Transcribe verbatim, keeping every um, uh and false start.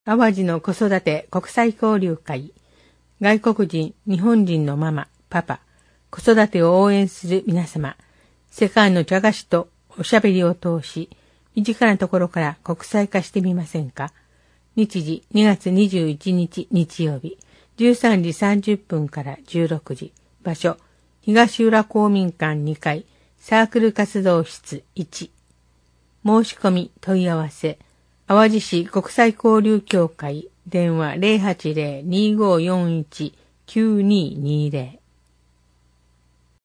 淡路の子育て国際交流会、外国人、日本人のママ、パパ、子育てを応援する皆様、世界の茶菓子とおしゃべりを通し、身近なところから国際化してみませんか。日時にがつにじゅういちにち日曜日、じゅうさんじさんじゅっぷんからじゅうろくじ、場所、東浦公民館にかい、サークル活動室いち。申し込み問い合わせ、淡路市国際交流協会、電話 ゼロはちゼロ にーごーよんいち きゅうにーにーゼロ